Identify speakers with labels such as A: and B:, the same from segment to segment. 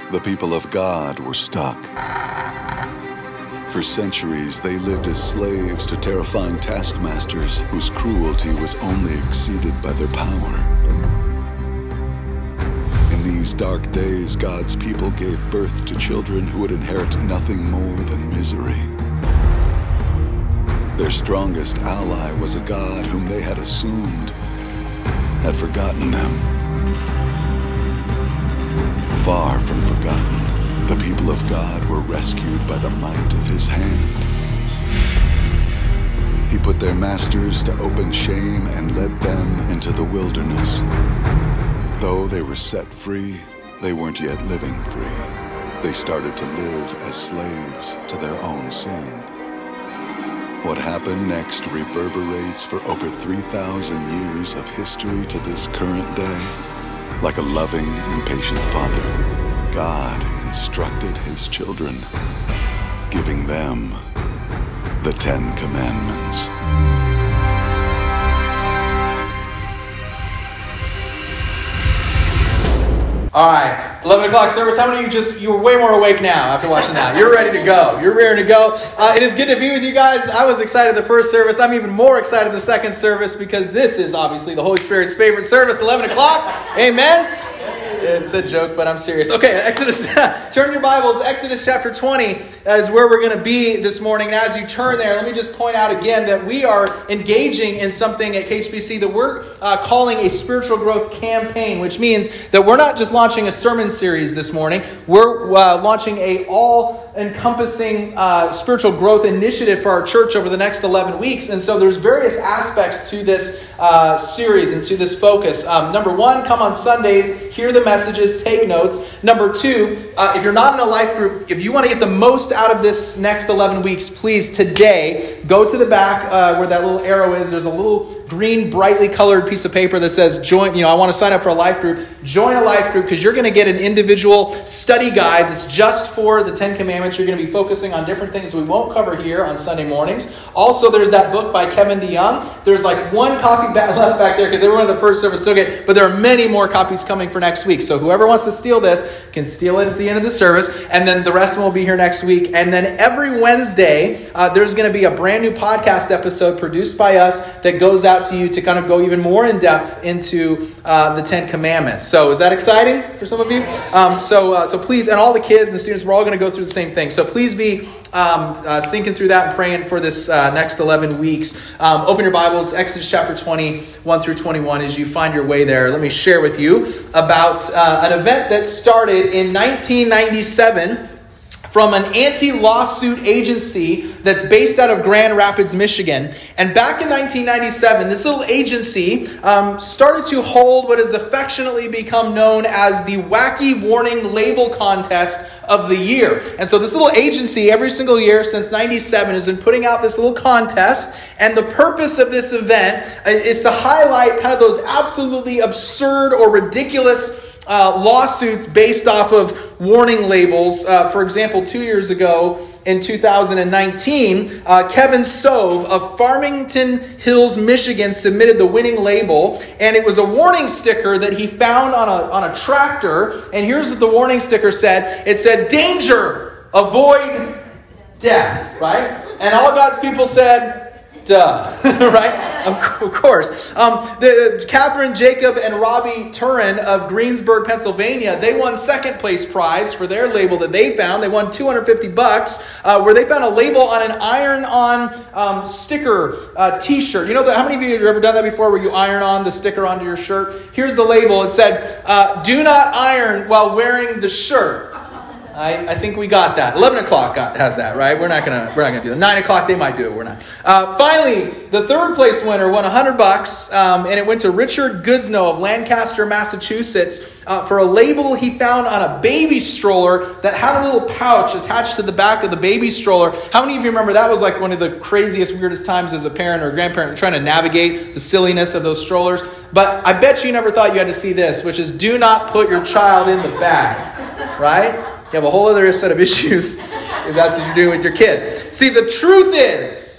A: The people of God were stuck. For centuries, they lived as slaves to terrifying taskmasters whose cruelty was only exceeded by their power. In these dark days, God's people gave birth to children who would inherit nothing more than misery. Their strongest ally was a God whom they had assumed had forgotten them. Far from forgotten, the people of God were rescued by the might of his hand. He put their masters to open shame and led them into the wilderness. Though they were set free, they weren't yet living free. They started to live as slaves to their own sin. What happened next reverberates for over 3,000 years of history to this current day. Like a loving and patient father, God instructed his children, giving them the 10 Commandments.
B: All right, 11 o'clock service. How many of you were way more awake now after watching that? You're ready to go. You're ready to go. It is good to be with you guys. I was excited the first service. I'm even more excited the second service because this is obviously the Holy Spirit's favorite service, 11 o'clock. Amen. It's a joke, but I'm serious. Okay, Exodus. Turn your Bibles. Exodus chapter 20 is where we're going to be this morning. And as you turn there, let me just point out again that we are engaging in something at KHBC that we're calling a spiritual growth campaign, which means that we're not just launching a sermon series this morning. We're launching a all-encompassing spiritual growth initiative for our church over the next 11 weeks. And so there's various aspects to this series and to this focus. Number one, come on Sundays, hear the messages, take notes. Number two, if you're not in a life group, if you want to get the most out of this next 11 weeks, please today go to the back where that little arrow is. There's a little green, brightly colored piece of paper that says join. I want to sign up for a life group. Join a life group because you're going to get an individual study guide that's just for the 10 Commandments. You're going to be focusing on different things we won't cover here on Sunday mornings. Also, there's that book by Kevin DeYoung. There's like one copy left back there because everyone in the first service took it, but there are many more copies coming for next week. So whoever wants to steal this can steal it at the end of the service, and then the rest of them will be here next week. And then every Wednesday, there's going to be a brand new podcast episode produced by us that goes out to you to kind of go even more in depth into the 10 Commandments. So is that exciting for some of you? So please, and all the kids and students, we're all going to go through the same thing. So please be thinking through that and praying for this next 11 weeks. Open your Bibles, Exodus chapter 20, 1 through 21, as you find your way there. Let me share with you about an event that started in 1997 from an anti-lawsuit agency that's based out of Grand Rapids, Michigan. And back in 1997, this little agency started to hold what has affectionately become known as the Wacky Warning Label Contest of the year. And so this little agency, every single year since 97, has been putting out this little contest. And the purpose of this event is to highlight kind of those absolutely absurd or ridiculous lawsuits based off of warning labels. For example, 2 years ago in 2019, Kevin Sove of Farmington Hills, Michigan submitted the winning label, and it was a warning sticker that he found on a tractor. And here's what the warning sticker said. It said, "Danger, avoid death," right? And all God's people said, duh, right? Of course. Catherine, Jacob, and Robbie Turin of Greensburg, Pennsylvania, they won second place prize for their label that they found. They won $250 where they found a label on an iron-on sticker t-shirt. You know, how many of you have ever done that before where you iron on the sticker onto your shirt? Here's the label. It said, "Do not iron while wearing the shirt." I think we got that. 11 o'clock has that, right? We're not gonna do that. 9 o'clock they might do it. We're not. Finally, the third place winner won $100, and it went to Richard Goodsnow of Lancaster, Massachusetts, for a label he found on a baby stroller that had a little pouch attached to the back of the baby stroller. How many of you remember that was like one of the craziest, weirdest times as a parent or a grandparent trying to navigate the silliness of those strollers? But I bet you never thought you had to see this, which is do not put your child in the bag, right? You have a whole other set of issues if that's what you're doing with your kid. See, the truth is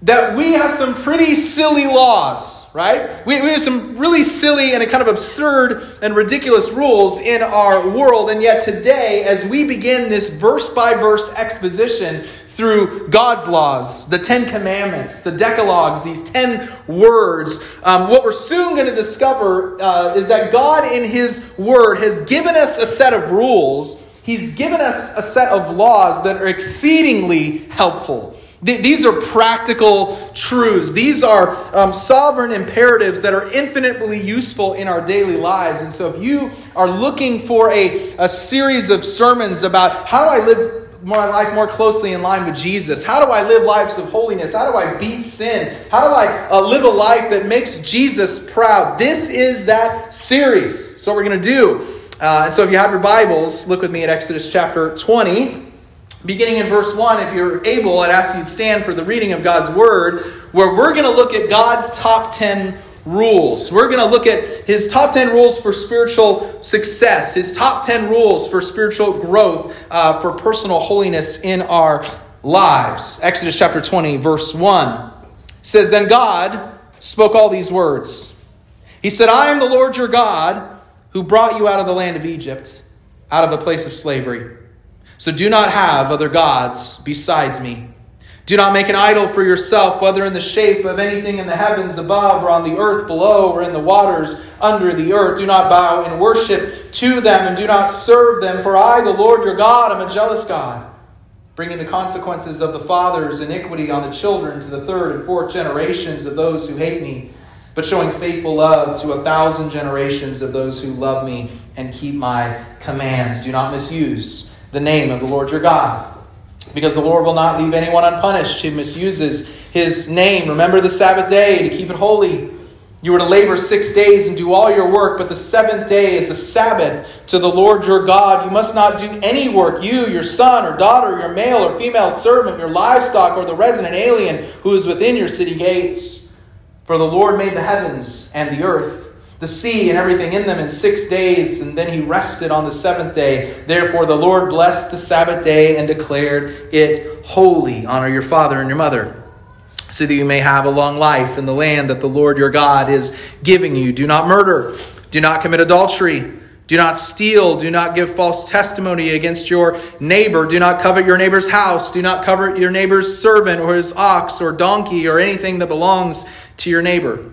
B: that we have some pretty silly laws, right? We have some really silly and kind of absurd and ridiculous rules in our world. And yet today, as we begin this verse-by-verse exposition through God's laws, the 10 Commandments, the Decalogues, these 10 words, what we're soon going to discover is that God in His Word has given us a set of rules. He's given us a set of laws that are exceedingly helpful. These are practical truths. These are sovereign imperatives that are infinitely useful in our daily lives. And so if you are looking for a series of sermons about how do I live my life more closely in line with Jesus, how do I live lives of holiness, how do I beat sin, how do I live a life that makes Jesus proud, this is that series. So what we're going to do. So if you have your Bibles, look with me at Exodus chapter 20. Beginning in verse 1, if you're able, I'd ask you to stand for the reading of God's Word, where we're going to look at God's top 10 rules. We're going to look at His top 10 rules for spiritual success, His top 10 rules for spiritual growth, for personal holiness in our lives. Exodus chapter 20, verse 1 says, Then God spoke all these words. He said, I am the Lord your God, who brought you out of the land of Egypt, out of a place of slavery. So do not have other gods besides me. Do not make an idol for yourself, whether in the shape of anything in the heavens above or on the earth below or in the waters under the earth. Do not bow in worship to them and do not serve them. For I, the Lord your God, am a jealous God, bringing the consequences of the father's iniquity on the children to the third and fourth generations of those who hate me, but showing faithful love to 1,000 generations of those who love me and keep my commands. Do not misuse the name of the Lord your God, because the Lord will not leave anyone unpunished who misuses His name. Remember the Sabbath day to keep it holy. You were to labor 6 days and do all your work, but the seventh day is a Sabbath to the Lord your God. You must not do any work, you, your son or daughter, your male or female servant, your livestock, or the resident alien who is within your city gates. For the Lord made the heavens and the earth, the sea and everything in them in 6 days, and then He rested on the seventh day. Therefore the Lord blessed the Sabbath day and declared it holy. Honor your father and your mother, so that you may have a long life in the land that the Lord your God is giving you. Do not murder. Do not commit adultery. Do not steal. Do not give false testimony against your neighbor. Do not covet your neighbor's house. Do not covet your neighbor's servant or his ox or donkey or anything that belongs to your neighbor.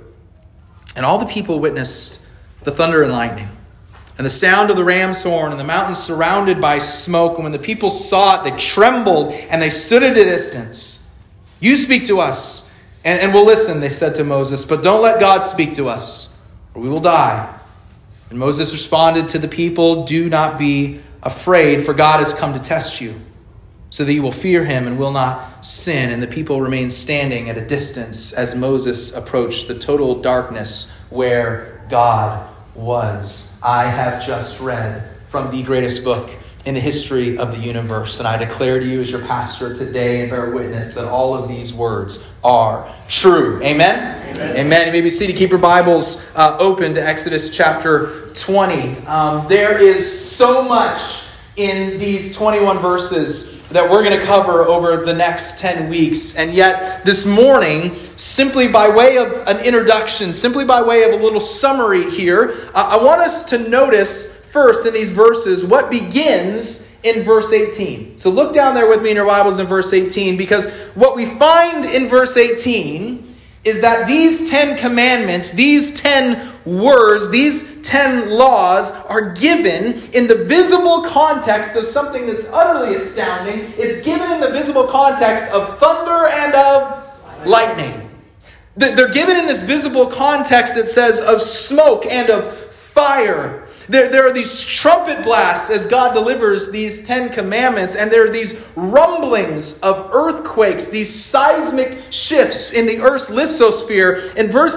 B: And all the people witnessed the thunder and lightning, and the sound of the ram's horn, and the mountains surrounded by smoke. And when the people saw it, they trembled, and they stood at a distance. You speak to us, and we'll listen, they said to Moses. But don't let God speak to us, or we will die. And Moses responded to the people, Do not be afraid, for God has come to test you, so that you will fear Him and will not sin. And the people remained standing at a distance as Moses approached the total darkness where God was. I have just read from the greatest book in the history of the universe, and I declare to you as your pastor today and bear witness that all of these words are true. Amen? Amen. Amen. You may be seated. Keep your Bibles open to Exodus chapter 20. There is so much in these 21 verses that we're going to cover over the next 10 weeks. And yet this morning, simply by way of an introduction, simply by way of a little summary here, I want us to notice first in these verses what begins in verse 18. So look down there with me in your Bibles in verse 18, because what we find in verse 18 is that these 10 commandments, these 10 words, these 10 laws are given in the visible context of something that's utterly astounding. It's given in the visible context of thunder and of lightning. They're given in this visible context, it says, of smoke and of fire. There are these trumpet blasts as God delivers these 10 commandments, and there are these rumblings of earthquakes, these seismic shifts in the earth's lithosphere. In verse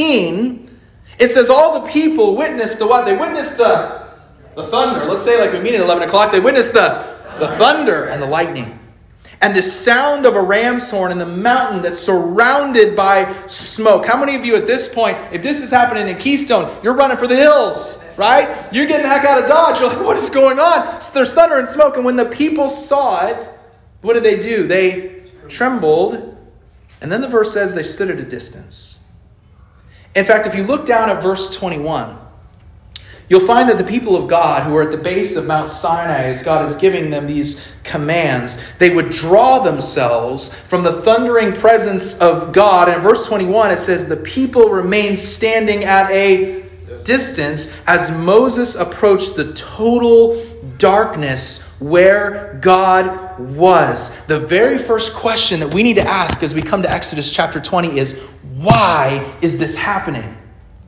B: 18, it says all the people witnessed the what? They witnessed the thunder. Let's say like we meet at 11 o'clock. They witnessed the thunder and the lightning. And the sound of a ram's horn in the mountain that's surrounded by smoke. How many of you at this point, if this is happening in Keystone, you're running for the hills, right? You're getting the heck out of Dodge. You're like, what is going on? So there's thunder and smoke. And when the people saw it, what did they do? They trembled And then the verse says they stood at a distance. In fact, if you look down at verse 21, you'll find that the people of God who are at the base of Mount Sinai, as God is giving them these commands, they would draw themselves from the thundering presence of God. And in verse 21, it says, the people remained standing at a distance as Moses approached the total darkness where God was. The very first question that we need to ask as we come to Exodus chapter 20 is, why is this happening?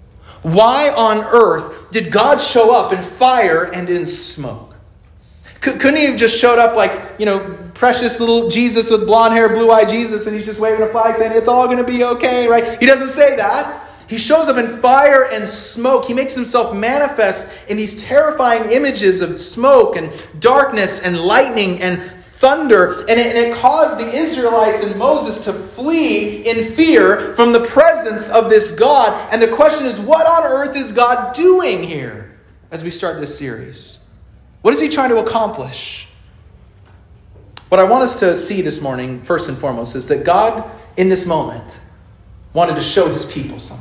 B: Why on earth did God show up in fire and in smoke? Couldn't he have just showed up like, precious little Jesus with blonde hair, blue-eyed Jesus, and he's just waving a flag saying, it's all going to be okay, right? He doesn't say that. He shows up in fire and smoke. He makes himself manifest in these terrifying images of smoke and darkness and lightning and thunder. And it caused the Israelites and Moses to flee in fear from the presence of this God. And the question is, what on earth is God doing here as we start this series? What is he trying to accomplish? What I want us to see this morning, first and foremost, is that God, in this moment, wanted to show his people something.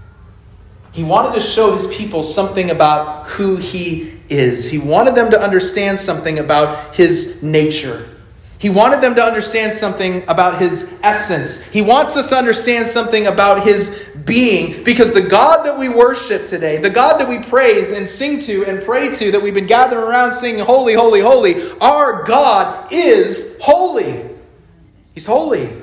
B: He wanted to show his people something about who he is. He wanted them to understand something about his nature. He wanted them to understand something about his essence. He wants us to understand something about his being, because the God that we worship today, the God that we praise and sing to and pray to, that we've been gathering around singing, holy, holy, holy, our God is holy. He's holy.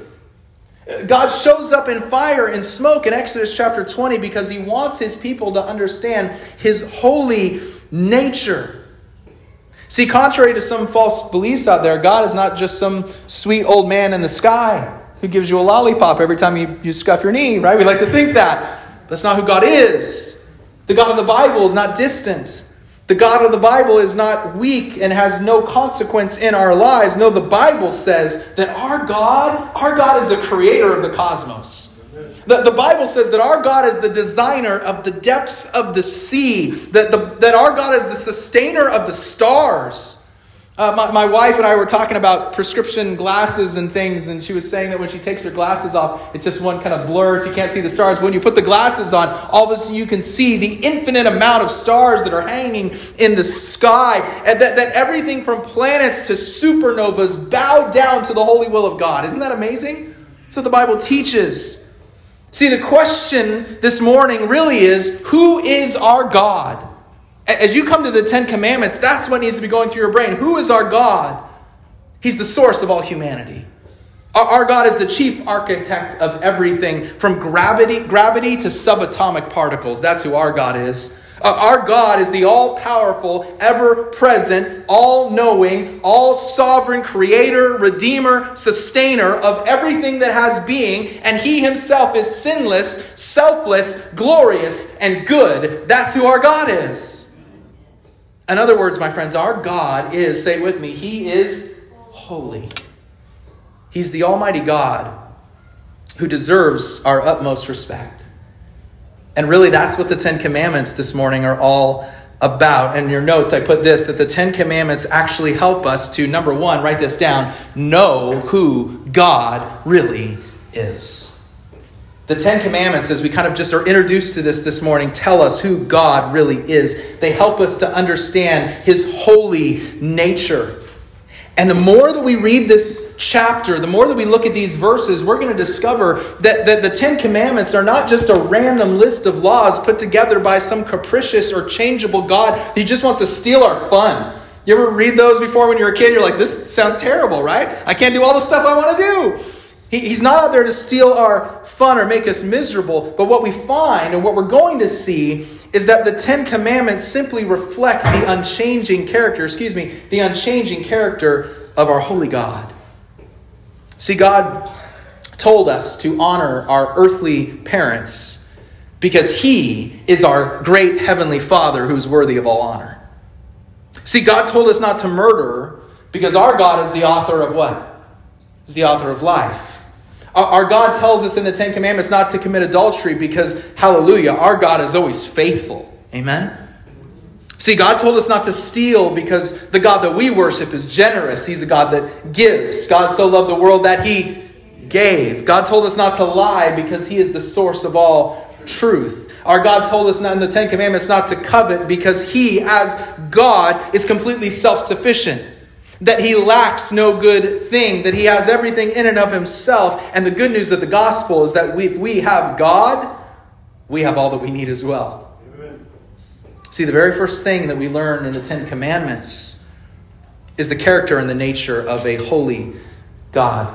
B: God shows up in fire and smoke in Exodus chapter 20 because he wants his people to understand his holy nature. See, contrary to some false beliefs out there, God is not just some sweet old man in the sky who gives you a lollipop every time you scuff your knee, right? We like to think that. That's not who God is. The God of the Bible is not distant. The God of the Bible is not weak and has no consequence in our lives. No, the Bible says that our God is the creator of the cosmos. The Bible says that our God is the designer of the depths of the sea. That our God is the sustainer of the stars. My wife and I were talking about prescription glasses and things, and she was saying that when she takes her glasses off, it's just one kind of blur. She can't see the stars. When you put the glasses on, all of a sudden you can see the infinite amount of stars that are hanging in the sky. And that everything from planets to supernovas bow down to the holy will of God. Isn't that amazing? That's what the Bible teaches. See, the question this morning really is, who is our God? As you come to the Ten Commandments, that's what needs to be going through your brain. Who is our God? He's the source of all humanity. Our God is the chief architect of everything, from gravity to subatomic particles. That's who our God is. Our God is the all-powerful, ever-present, all-knowing, all-sovereign creator, redeemer, sustainer of everything that has being. And he himself is sinless, selfless, glorious, and good. That's who our God is. In other words, my friends, our God is, say it with me, he is holy. He's the Almighty God who deserves our utmost respect. And really, that's what the Ten Commandments this morning are all about. In your notes, I put this, that the Ten Commandments actually help us to, number one, write this down, know who God really is. The Ten Commandments, as we kind of just are introduced to this morning, tell us who God really is. They help us to understand his holy nature. And the more that we read this chapter, the more that we look at these verses, we're going to discover that the Ten Commandments are not just a random list of laws put together by some capricious or changeable God who just wants to steal our fun. You ever read those before when you were a kid? You're like, this sounds terrible, right? I can't do all the stuff I want to do. He's not out there to steal our fun or make us miserable. But what we find and what we're going to see is that the Ten Commandments simply reflect the unchanging character of our holy God. See, God told us to honor our earthly parents because he is our great heavenly Father who's worthy of all honor. See, God told us not to murder because our God is the author of what? He's the author of life. Our God tells us in the Ten Commandments not to commit adultery because, hallelujah, our God is always faithful. Amen? See, God told us not to steal because the God that we worship is generous. He's a God that gives. God so loved the world that he gave. God told us not to lie because he is the source of all truth. Our God told us not in the Ten Commandments not to covet because he, as God, is completely self-sufficient. That he lacks no good thing, that he has everything in and of himself. And the good news of the gospel is that if we have God, we have all that we need as well. Amen. See, the very first thing that we learn in the Ten Commandments is the character and the nature of a holy God.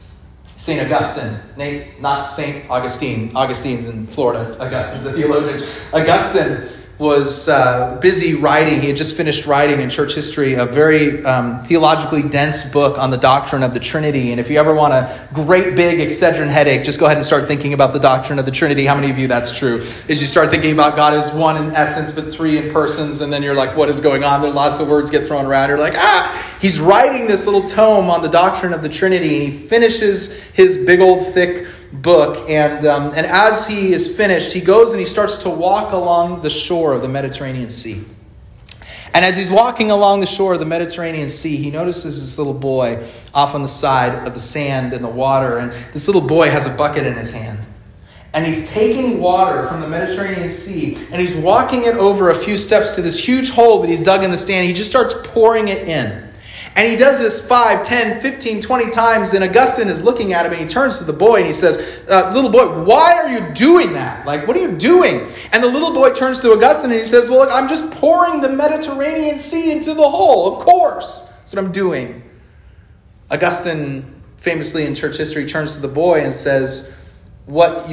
B: St. Augustine, not St. Augustine. Augustine's in Florida. Augustine's the theologian. Augustine was busy writing. He had just finished writing in church history a very theologically dense book on the doctrine of the Trinity. And if you ever want a great big Excedrin headache, just go ahead and start thinking about the doctrine of the Trinity. How many of you that's true? Is you start thinking about God as one in essence, but three in persons, and then you're like, what is going on? There are lots of words get thrown around. You're like, He's writing this little tome on the doctrine of the Trinity, and he finishes his big old thick book, and as he is finished, he goes and he starts to walk along the shore of the Mediterranean Sea. And as he's walking along the shore of the Mediterranean Sea, he notices this little boy off on the side of the sand and the water, and this little boy has a bucket in his hand. And he's taking water from the Mediterranean Sea, and he's walking it over a few steps to this huge hole that he's dug in the sand. He just starts pouring it in. And he does this 5, 10, 15, 20 times, and Augustine is looking at him, and he turns to the boy, and he says, little boy, why are you doing that? Like, what are you doing? And the little boy turns to Augustine, and he says, well, look, I'm just pouring the Mediterranean Sea into the hole, of course. That's what I'm doing. Augustine, famously in church history, turns to the boy and says, what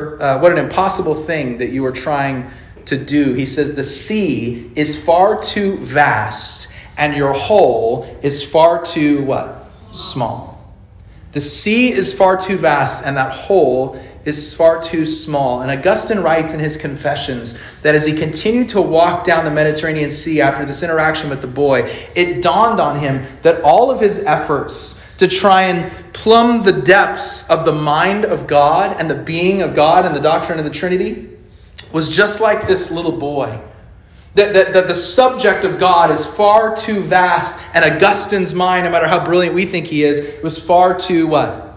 B: an impossible thing that you are trying to do. He says, the sea is far too vast, and your hole is far too, what? Small. The sea is far too vast, and that hole is far too small. And Augustine writes in his Confessions that as he continued to walk down the Mediterranean Sea after this interaction with the boy, it dawned on him that all of his efforts to try and plumb the depths of the mind of God and the being of God and the doctrine of the Trinity was just like this little boy. That the subject of God is far too vast, and Augustine's mind, no matter how brilliant we think he is, was far too what?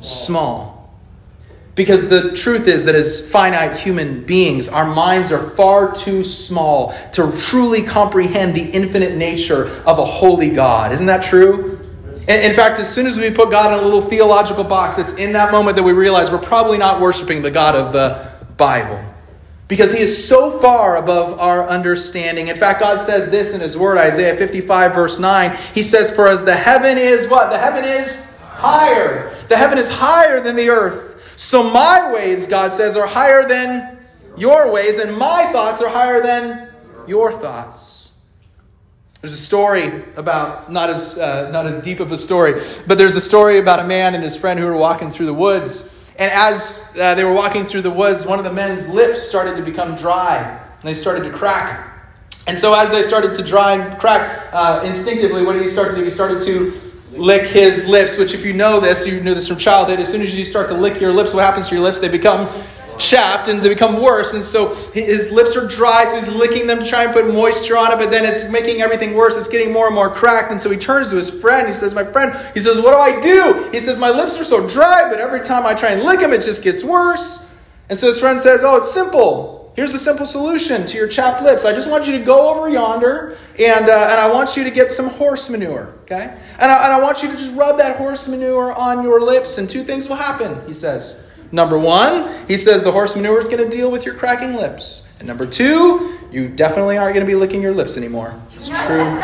B: Small. Because the truth is that as finite human beings, our minds are far too small to truly comprehend the infinite nature of a holy God. Isn't that true? In fact, as soon as we put God in a little theological box, it's in that moment that we realize we're probably not worshiping the God of the Bible. Because he is so far above our understanding. In fact, God says this in his word, Isaiah 55, verse 9. He says, for as the heaven is what? The heaven is higher. The heaven is higher than the earth. So my ways, God says, are higher than your ways, and my thoughts are higher than your thoughts. There's a story about, not as deep of a story, but there's a story about a man and his friend who were walking through the woods. And as they were walking through the woods, one of the men's lips started to become dry. And they started to crack. And so as they started to dry and crack, instinctively, what did he start to do? He started to lick his lips, which if you know this from childhood, as soon as you start to lick your lips, what happens to your lips? They become chapped and they become worse. And so his lips are dry, so he's licking them to try and put moisture on it, but then it's making everything worse. It's getting more and more cracked. And so he turns to his friend. He says, my friend, he says, what do I do? He says, my lips are so dry, but every time I try and lick them, it just gets worse. And so his friend says, oh, it's simple. Here's a simple solution to your chapped lips. I just want you to go over yonder and I want you to get some horse manure, okay? And I want you to just rub that horse manure on your lips, and two things will happen, he says. Number one, he says the horse manure is going to deal with your cracking lips. And number two, you definitely aren't going to be licking your lips anymore. It's a true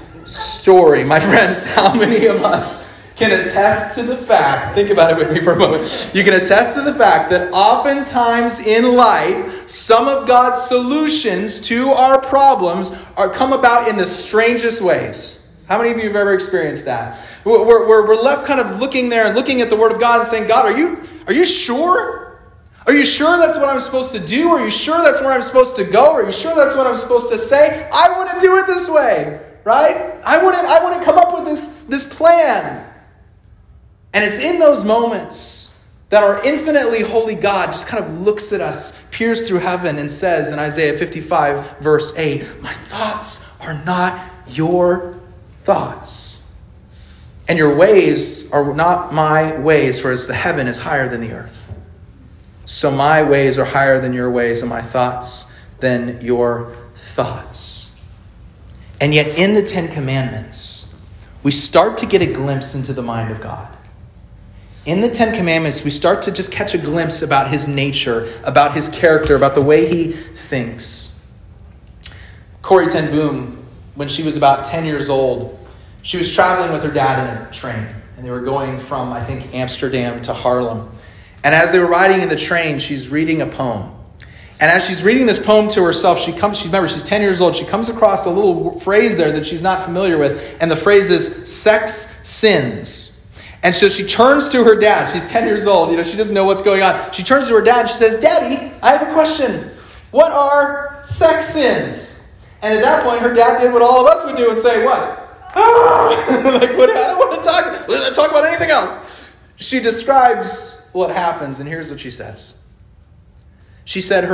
B: story. My friends, how many of us can attest to the fact, think about it with me for a moment, you can attest to the fact that oftentimes in life, some of God's solutions to our problems come about in the strangest ways. How many of you have ever experienced that? We're left kind of looking there and looking at the Word of God and saying, God, are you sure? Are you sure that's what I'm supposed to do? Are you sure that's where I'm supposed to go? Are you sure that's what I'm supposed to say? I wouldn't do it this way, right? I wouldn't come up with this plan. And it's in those moments that our infinitely holy God just kind of looks at us, peers through heaven, and says in Isaiah 55, verse 8, my thoughts are not your thoughts. And your ways are not my ways, for as the heaven is higher than the earth. So my ways are higher than your ways, and my thoughts than your thoughts. And yet in the Ten Commandments, we start to get a glimpse into the mind of God. In the Ten Commandments, we start to just catch a glimpse about his nature, about his character, about the way he thinks. Corrie ten Boom, when she was about 10 years old, she was traveling with her dad in a train. And they were going from, I think, Amsterdam to Haarlem. And as they were riding in the train, she's reading a poem. And as she's reading this poem to herself, remember, she's 10 years old. She comes across a little phrase there that she's not familiar with. And the phrase is, sex sins. And so she turns to her dad. She's 10 years old. She doesn't know what's going on. She turns to her dad and she says, Daddy, I have a question. What are sex sins? And at that point, her dad did what all of us would do and say, what? Like, what? I don't want to talk about anything else. She describes what happens, and here's what she says. She said,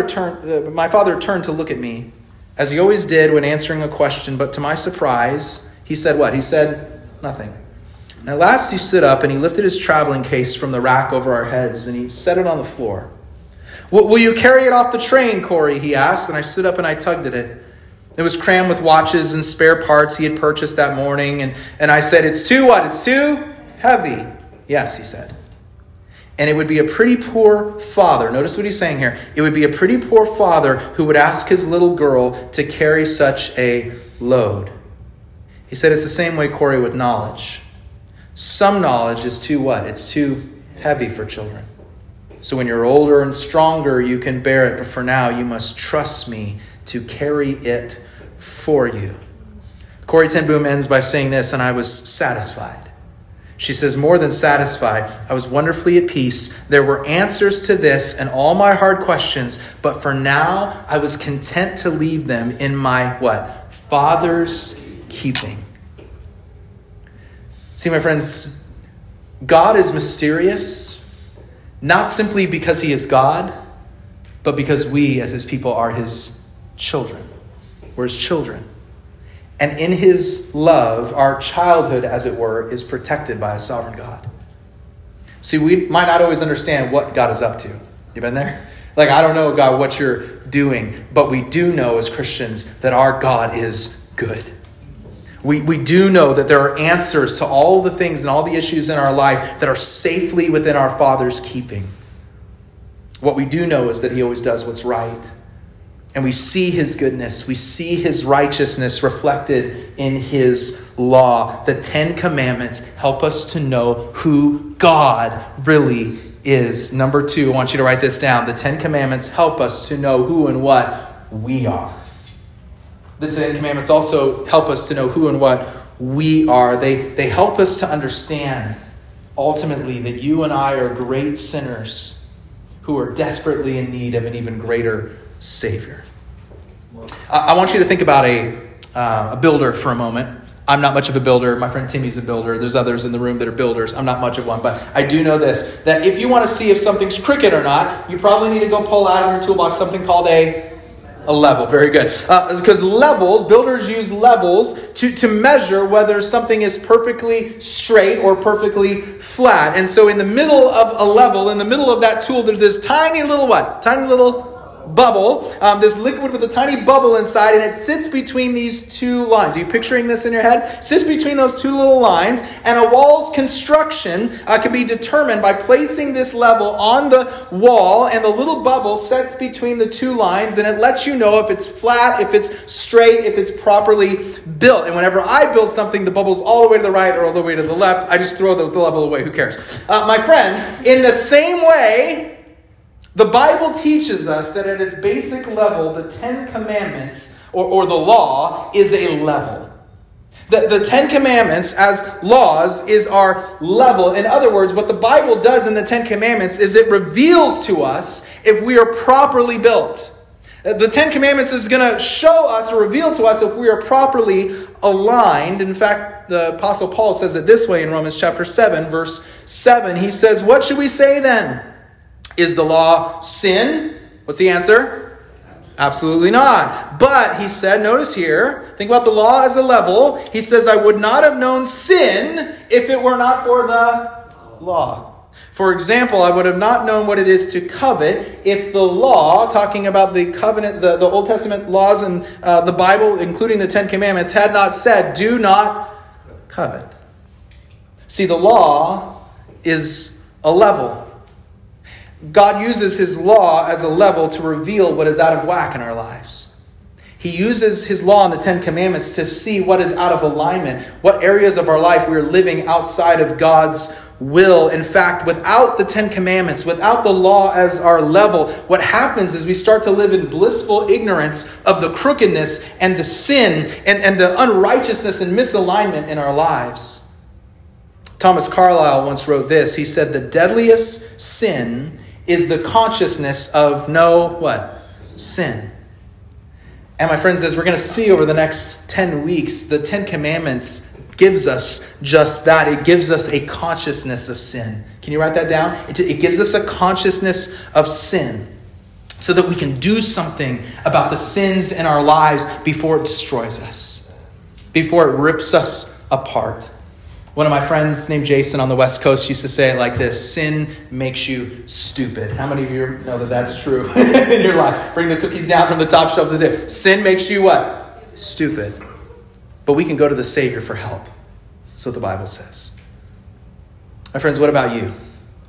B: my father turned to look at me, as he always did when answering a question, but to my surprise, he said what? He said nothing. And at last he stood up and he lifted his traveling case from the rack over our heads and he set it on the floor. Will you carry it off the train, Corrie? He asked, and I stood up and I tugged at it. It was crammed with watches and spare parts he had purchased that morning. And I said, it's too what? It's too heavy. Yes, he said. And it would be a pretty poor father. Notice what he's saying here. It would be a pretty poor father who would ask his little girl to carry such a load. He said it's the same way, Corrie, with knowledge. Some knowledge is too what? It's too heavy for children. So when you're older and stronger, you can bear it. But for now, you must trust me to carry it for you. Corrie ten Boom ends by saying this, and I was satisfied. She says, more than satisfied, I was wonderfully at peace. There were answers to this and all my hard questions, but for now, I was content to leave them in my what? Father's keeping. See, my friends, God is mysterious, not simply because he is God, but because we as his people are his children. We're his children. And in his love, our childhood, as it were, is protected by a sovereign God. See, we might not always understand what God is up to. You been there? Like, I don't know, God, what you're doing, but we do know as Christians that our God is good. We do know that there are answers to all the things and all the issues in our life that are safely within our Father's keeping. What we do know is that he always does what's right. And we see his goodness. We see his righteousness reflected in his law. The Ten Commandments help us to know who God really is. Number 2, I want you to write this down. The Ten Commandments help us to know who and what we are. The Ten Commandments also help us to know who and what we are. They help us to understand, ultimately, that you and I are great sinners who are desperately in need of an even greater Savior. I want you to think about a builder for a moment. I'm not much of a builder. My friend Timmy's a builder. There's others in the room that are builders. I'm not much of one, but I do know this, that if you want to see if something's crooked or not, you probably need to go pull out of your toolbox something called a level. Very good. Because builders use levels to measure whether something is perfectly straight or perfectly flat. And so in the middle of a level, in the middle of that tool, there's this tiny little what? Tiny little bubble, this liquid with a tiny bubble inside, and it sits between these two lines. Are you picturing this in your head? Sits between those two little lines, and a wall's construction can be determined by placing this level on the wall, and the little bubble sets between the two lines, and it lets you know if it's flat, if it's straight, if it's properly built. And whenever I build something, the bubble's all the way to the right or all the way to the left, I just throw the level away. Who cares? My friends, in the same way, the Bible teaches us that at its basic level, the Ten Commandments, or the law, is a level. The Ten Commandments as laws is our level. In other words, what the Bible does in the Ten Commandments is it reveals to us if we are properly built. The Ten Commandments is going to show us or reveal to us if we are properly aligned. In fact, the Apostle Paul says it this way in Romans chapter 7, verse 7. He says, what should we say then? Is the law sin? What's the answer? Absolutely not. But he said, notice here, think about the law as a level. He says, I would not have known sin if it were not for the law. For example, I would have not known what it is to covet if the law, talking about the covenant, the Old Testament laws and the Bible, including the Ten Commandments, had not said, do not covet. See, the law is a level. God uses his law as a level to reveal what is out of whack in our lives. He uses his law and the Ten Commandments to see what is out of alignment, what areas of our life we are living outside of God's will. In fact, without the Ten Commandments, without the law as our level, what happens is we start to live in blissful ignorance of the crookedness and the sin and the unrighteousness and misalignment in our lives. Thomas Carlyle once wrote this. He said, the deadliest sin is the consciousness of no, what? Sin. And my friends, as we're going to see over the next 10 weeks, the Ten Commandments gives us just that. It gives us a consciousness of sin. Can you write that down? It gives us a consciousness of sin so that we can do something about the sins in our lives before it destroys us, before it rips us apart. One of my friends named Jason on the West Coast used to say it like this: sin makes you stupid. How many of you know that that's true in your life? Bring the cookies down from the top shelf and say, sin makes you what? Stupid. But we can go to the Savior for help. That's what the Bible says. My friends, what about you?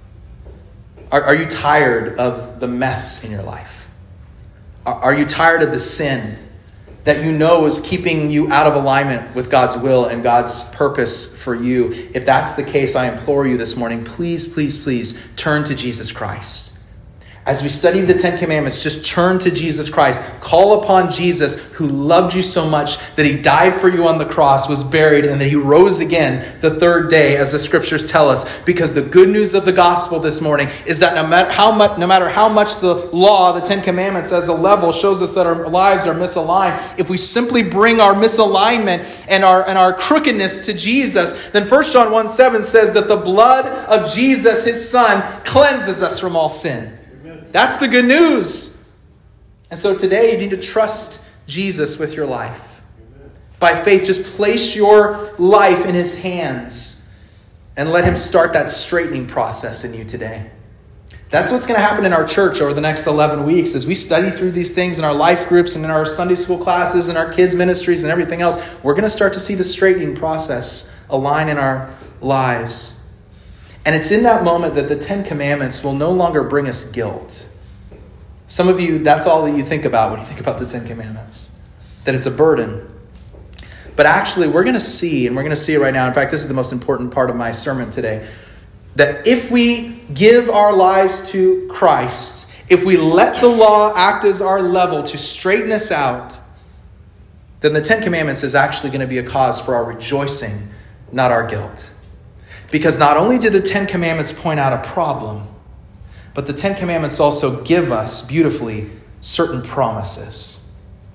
B: Are you tired of the mess in your life? Are you tired of the sin that you know is keeping you out of alignment with God's will and God's purpose for you? If that's the case, I implore you this morning, please, please, please turn to Jesus Christ. As we study the Ten Commandments, just turn to Jesus Christ. Call upon Jesus, who loved you so much that he died for you on the cross, was buried, and that he rose again the third day, as the scriptures tell us. Because the good news of the gospel this morning is that no matter how much the law, the Ten Commandments as a level, shows us that our lives are misaligned, if we simply bring our misalignment and our crookedness to Jesus, then 1 John 1:7 says that the blood of Jesus, his son, cleanses us from all sin. That's the good news. And so today you need to trust Jesus with your life. By faith, just place your life in his hands and let him start that straightening process in you today. That's what's going to happen in our church over the next 11 weeks as we study through these things in our life groups and in our Sunday school classes and our kids' ministries and everything else. We're going to start to see the straightening process align in our lives. And it's in that moment that the Ten Commandments will no longer bring us guilt. Some of you, that's all that you think about when you think about the Ten Commandments, that it's a burden. But actually, we're going to see, and we're going to see it right now. In fact, this is the most important part of my sermon today, that if we give our lives to Christ, if we let the law act as our level to straighten us out, then the Ten Commandments is actually going to be a cause for our rejoicing, not our guilt. Because not only do the Ten Commandments point out a problem, but the Ten Commandments also give us, beautifully, certain promises.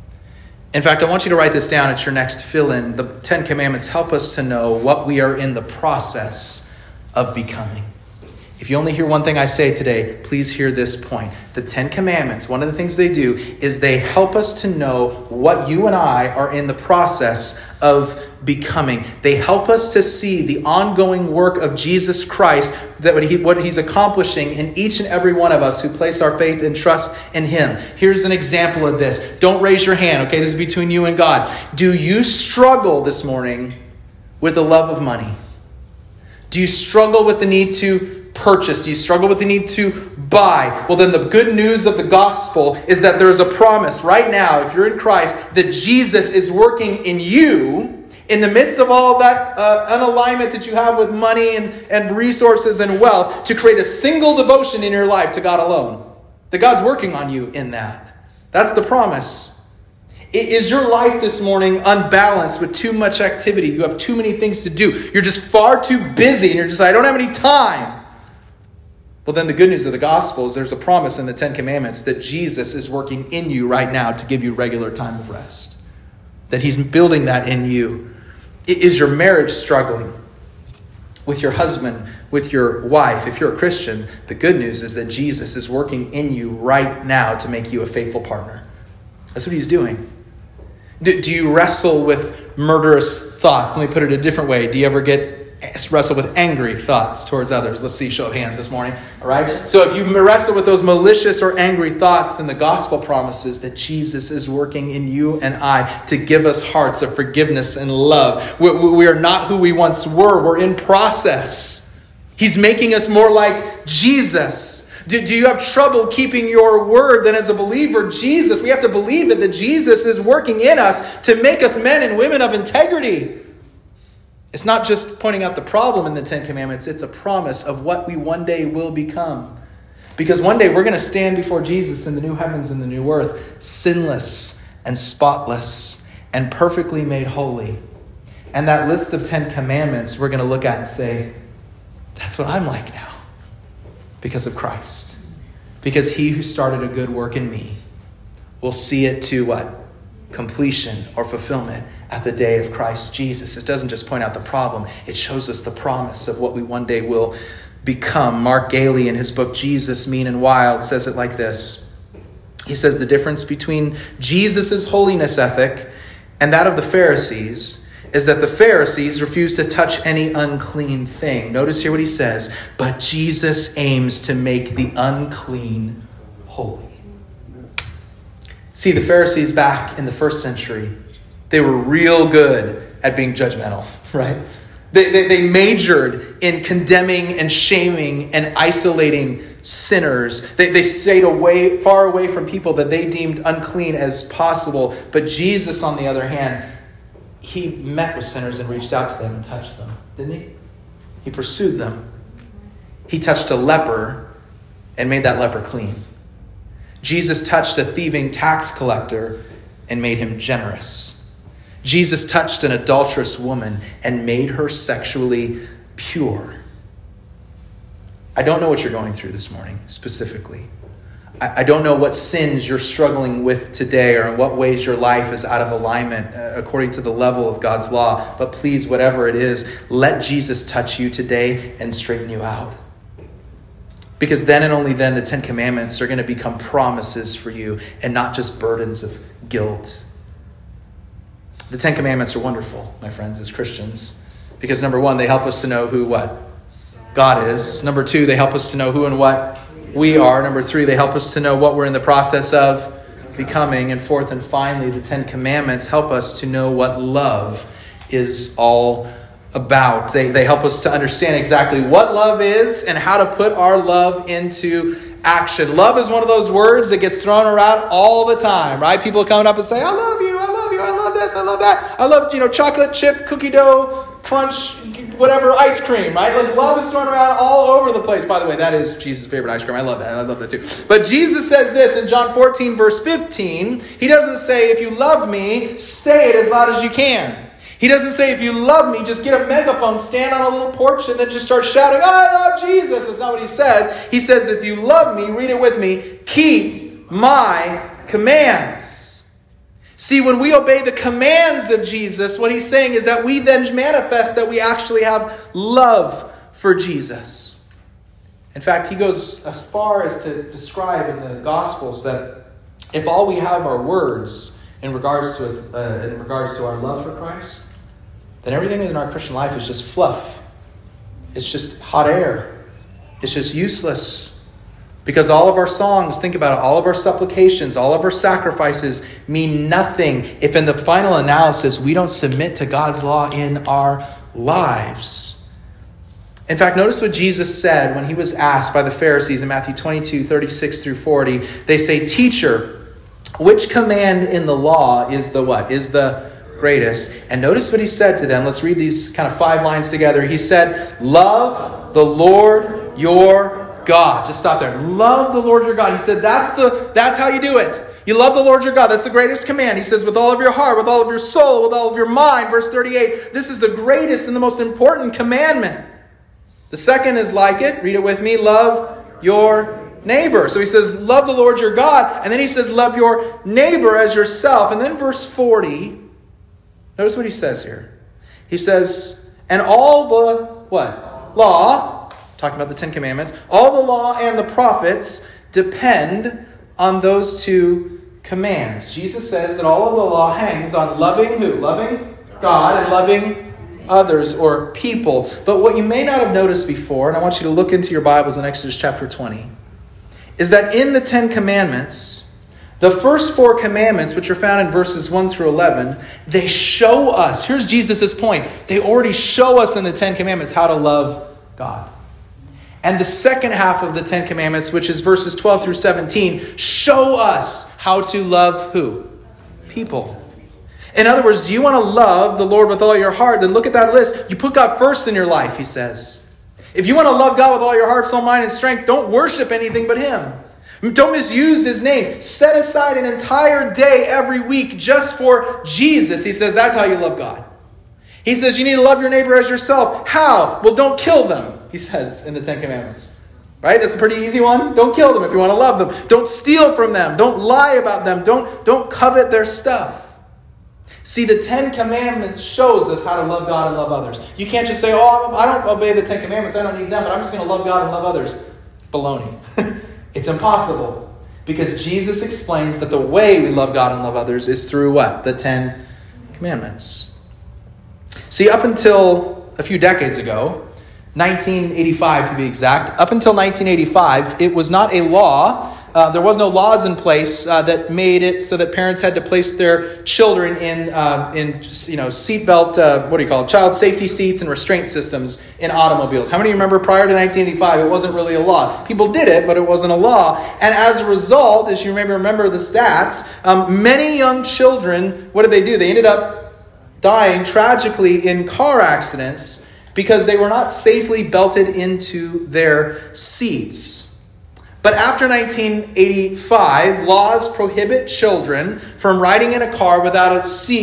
B: In fact, I want you to write this down at your next fill-in. The Ten Commandments help us to know what we are in the process of becoming. If you only hear one thing I say today, please hear this point. The Ten Commandments, one of the things they do is they help us to know what you and I are in the process of becoming. They help us to see the ongoing work of Jesus Christ, that what he's accomplishing in each and every one of us who place our faith and trust in him. Here's an example of this. Don't raise your hand, okay? This is between you and God. Do you struggle this morning with the love of money? Do you struggle with the need to purchase? Do you struggle with the need to buy? Well, then the good news of the gospel is that there is a promise right now, if you're in Christ, that Jesus is working in you in the midst of all that unalignment that you have with money and resources and wealth, to create a single devotion in your life to God alone. That God's working on you in that. That's the promise. Is your life this morning unbalanced with too much activity? You have too many things to do. You're just far too busy and you're just like, I don't have any time. Well, then the good news of the gospel is there's a promise in the Ten Commandments that Jesus is working in you right now to give you regular time of rest. That he's building that in you. Is your marriage struggling with your husband, with your wife? If you're a Christian, the good news is that Jesus is working in you right now to make you a faithful partner. That's what he's doing. Do you wrestle with murderous thoughts? Let me put it a different way. Do you ever wrestle with angry thoughts towards others? Let's see, show of hands this morning. All right. So if you wrestle with those malicious or angry thoughts, then the gospel promises that Jesus is working in you and I to give us hearts of forgiveness and love. We are not who we once were. We're in process. He's making us more like Jesus. Do you have trouble keeping your word? Then as a believer, we have to believe that Jesus is working in us to make us men and women of integrity. It's not just pointing out the problem in the Ten Commandments. It's a promise of what we one day will become. Because one day we're going to stand before Jesus in the new heavens and the new earth, sinless and spotless and perfectly made holy. And that list of 10 commandments we're going to look at and say, that's what I'm like now. Because of Christ. Because he who started a good work in me will see it to what? Completion or fulfillment at the day of Christ Jesus. It doesn't just point out the problem. It shows us the promise of what we one day will become. Mark Gailey in his book, Jesus, Mean and Wild, says it like this. He says the difference between Jesus' holiness ethic and that of the Pharisees is that the Pharisees refused to touch any unclean thing. Notice here what he says. But Jesus aims to make the unclean holy. See, the Pharisees back in the first century, they were real good at being judgmental, right? They majored in condemning and shaming and isolating sinners. They stayed far away from people that they deemed unclean as possible. But Jesus, on the other hand, he met with sinners and reached out to them and touched them, didn't he? He pursued them. He touched a leper and made that leper clean. Jesus touched a thieving tax collector and made him generous. Jesus touched an adulterous woman and made her sexually pure. I don't know what you're going through this morning specifically. I don't know what sins you're struggling with today or in what ways your life is out of alignment according to the level of God's law. But please, whatever it is, let Jesus touch you today and straighten you out. Because then and only then the 10 Commandments are going to become promises for you and not just burdens of guilt. The 10 Commandments are wonderful, my friends, as Christians. Because number one, they help us to know who what? God is. Number two, they help us to know who and what we are. Number three, they help us to know what we're in the process of becoming. And fourth and finally, the 10 Commandments help us to know what love is all about. They help us to understand exactly what love is and how to put our love into action. Love is one of those words that gets thrown around all the time, right? People coming up and say, I love you, I love you, I love this, I love that. I love, chocolate chip, cookie dough, crunch, whatever, ice cream, right? Like love is thrown around all over the place. By the way, that is Jesus' favorite ice cream. I love that. I love that too. But Jesus says this in John 14, verse 15. He doesn't say, if you love me, say it as loud as you can. He doesn't say, if you love me, just get a megaphone, stand on a little porch, and then just start shouting, I love Jesus. That's not what he says. He says, if you love me, read it with me, keep my commands. See, when we obey the commands of Jesus, what he's saying is that we then manifest that we actually have love for Jesus. In fact, he goes as far as to describe in the Gospels that if all we have are words in regards to our love for Christ, then everything in our Christian life is just fluff. It's just hot air. It's just useless. Because all of our songs, think about it, all of our supplications, all of our sacrifices mean nothing if in the final analysis we don't submit to God's law in our lives. In fact, notice what Jesus said when he was asked by the Pharisees in Matthew 22, 36 through 40. They say, Teacher, which command in the law is the what? Is the greatest? And notice what he said to them. Let's read these kind of 5 lines together. He said, love the Lord your God. Just stop there. Love the Lord your God. He said that's how you do it. You love the Lord your God. That's the greatest command. He says with all of your heart, with all of your soul, with all of your mind. Verse 38. This is the greatest and the most important commandment. The second is like it. Read it with me. Love your neighbor. So he says love the Lord your God. And then he says love your neighbor as yourself. And then verse 40. Notice what he says here. He says, and all the what? Law. Talking about the 10 Commandments. All the law and the prophets depend on those 2 commands. Jesus says that all of the law hangs on loving who? Loving God and loving others or people. But what you may not have noticed before, and I want you to look into your Bibles in Exodus chapter 20, is that in the 10 Commandments, the first 4 commandments, which are found in verses 1 through 11, they show us, here's Jesus' point, they already show us in the 10 Commandments how to love God. And the second half of the 10 Commandments, which is verses 12 through 17, show us how to love who? People. In other words, do you want to love the Lord with all your heart? Then look at that list. You put God first in your life, he says. If you want to love God with all your heart, soul, mind, and strength, don't worship anything but him. Don't misuse his name. Set aside an entire day every week just for Jesus. He says that's how you love God. He says you need to love your neighbor as yourself. How? Well, don't kill them, he says in the 10 Commandments. Right? That's a pretty easy one. Don't kill them if you want to love them. Don't steal from them. Don't lie about them. Don't covet their stuff. See, the 10 Commandments shows us how to love God and love others. You can't just say, oh, I don't obey the 10 Commandments. I don't need them, but I'm just going to love God and love others. Baloney. It's impossible. Because Jesus explains that the way we love God and love others is through what? The 10 Commandments. See, up until a few decades ago, 1985 to be exact, up until 1985, it was not a law. There was no laws in place that made it so that parents had to place their children in seatbelt, child safety seats and restraint systems in automobiles. How many remember prior to 1985, it wasn't really a law? People did it, but it wasn't a law. And as a result, as you maybe remember the stats, many young children, what did they do? They ended up dying tragically in car accidents because they were not safely belted into their seats. But after 1985, laws prohibit children from riding in a car without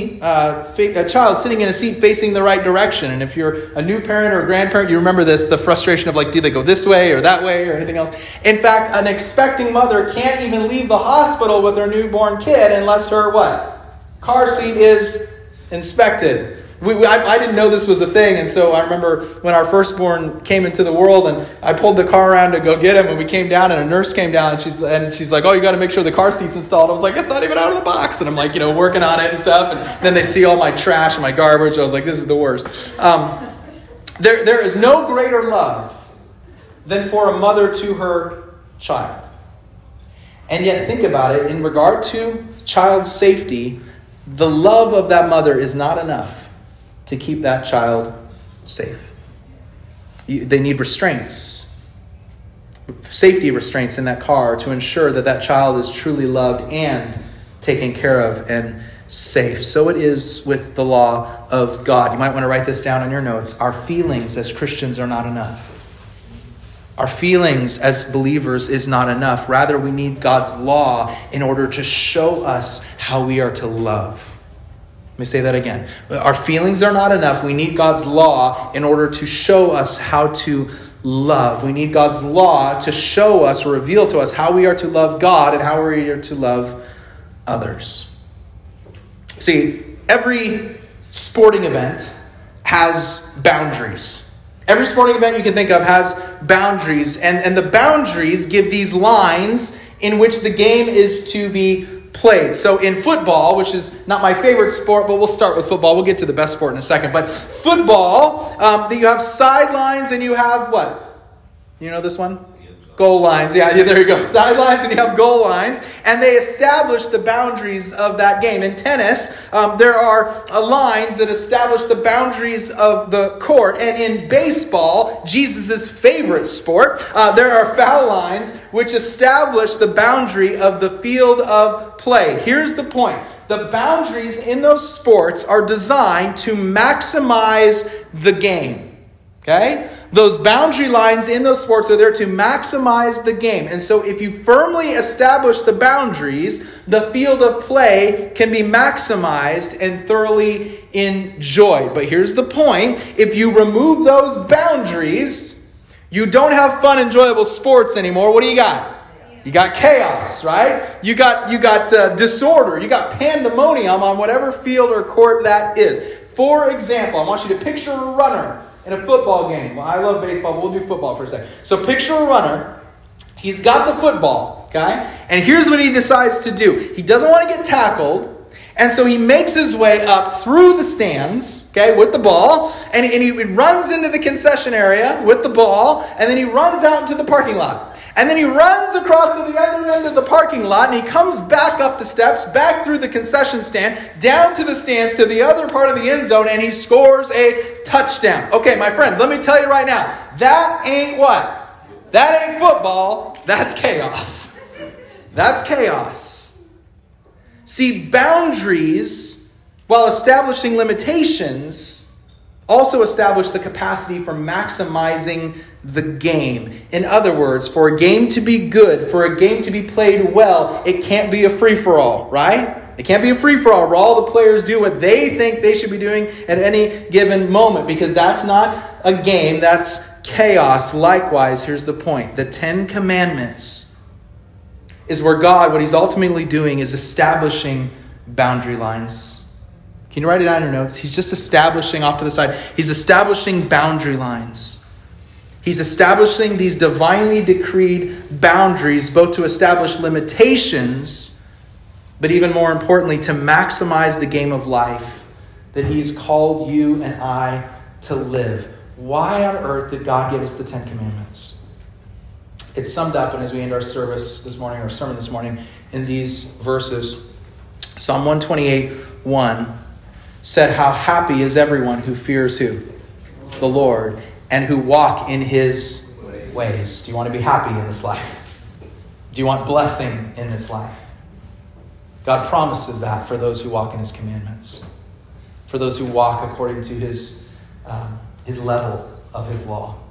B: a child sitting in a seat facing the right direction. And if you're a new parent or a grandparent, you remember this, the frustration of do they go this way or that way or anything else. In fact, an expecting mother can't even leave the hospital with her newborn kid unless her car seat is inspected. I didn't know this was a thing, and so I remember when our firstborn came into the world, and I pulled the car around to go get him, and we came down, and a nurse came down, and she's like, "Oh, you got to make sure the car seat's installed." I was like, "It's not even out of the box," and I'm working on it and stuff, and then they see all my trash and my garbage. I was like, "This is the worst." There is no greater love than for a mother to her child, and yet think about it. In regard to child safety, the love of that mother is not enough to keep that child safe. They need restraints, safety restraints in that car to ensure that that child is truly loved and taken care of and safe. So it is with the law of God. You might want to write this down in your notes. Our feelings as Christians are not enough. Our feelings as believers is not enough. Rather, we need God's law in order to show us how we are to love. Let me say that again. Our feelings are not enough. We need God's law in order to show us how to love. We need God's law to show us or reveal to us how we are to love God and how we are to love others. See, every sporting event has boundaries. Every sporting event you can think of has boundaries. And the boundaries give these lines in which the game is to be played. So in football, which is not my favorite sport, but we'll start with football. We'll get to the best sport in a second. But football, you have sidelines and you have what? You know this one? Goal lines. Yeah, there you go. Sidelines and you have goal lines. And they establish the boundaries of that game. In tennis, there are lines that establish the boundaries of the court. And in baseball, Jesus' favorite sport, there are foul lines which establish the boundary of the field of play. Here's the point. The boundaries in those sports are designed to maximize the game. Okay? Those boundary lines in those sports are there to maximize the game. And so if you firmly establish the boundaries, the field of play can be maximized and thoroughly enjoyed. But here's the point. If you remove those boundaries, you don't have fun, enjoyable sports anymore. What do you got? You got chaos, right? You got disorder. You got pandemonium on whatever field or court that is. For example, I want you to picture a runner in a football game. Well, I love baseball, but we'll do football for a second. So picture a runner. He's got the football. Okay? And here's what he decides to do. He doesn't want to get tackled. And so he makes his way up through the stands, okay, with the ball. And he runs into the concession area with the ball. And then he runs out into the parking lot. And then he runs across to the other end of the parking lot. And he comes back up the steps, back through the concession stand, down to the stands, to the other part of the end zone. And he scores a touchdown. Okay, my friends, let me tell you right now. That ain't what? That ain't football. That's chaos. That's chaos. See, boundaries, while establishing limitations, also establish the capacity for maximizing the game. In other words, for a game to be good, for a game to be played well, it can't be a free-for-all, right? It can't be a free-for-all where all the players do what they think they should be doing at any given moment, because that's not a game, that's chaos. Likewise, here's the point. The Ten Commandments is where God, what he's ultimately doing is establishing boundary lines. Can you write it down in your notes? He's just establishing off to the side. He's establishing boundary lines. He's establishing these divinely decreed boundaries, both to establish limitations, but even more importantly, to maximize the game of life that he has called you and I to live. Why on earth did God give us the Ten Commandments? It's summed up, and as we end our service this morning, our sermon this morning, in these verses. Psalm 128:1 said, "How happy is everyone who fears who? The Lord, and who walk in his ways." Do you want to be happy in this life? Do you want blessing in this life? God promises that for those who walk in his commandments, for those who walk according to his level of his law.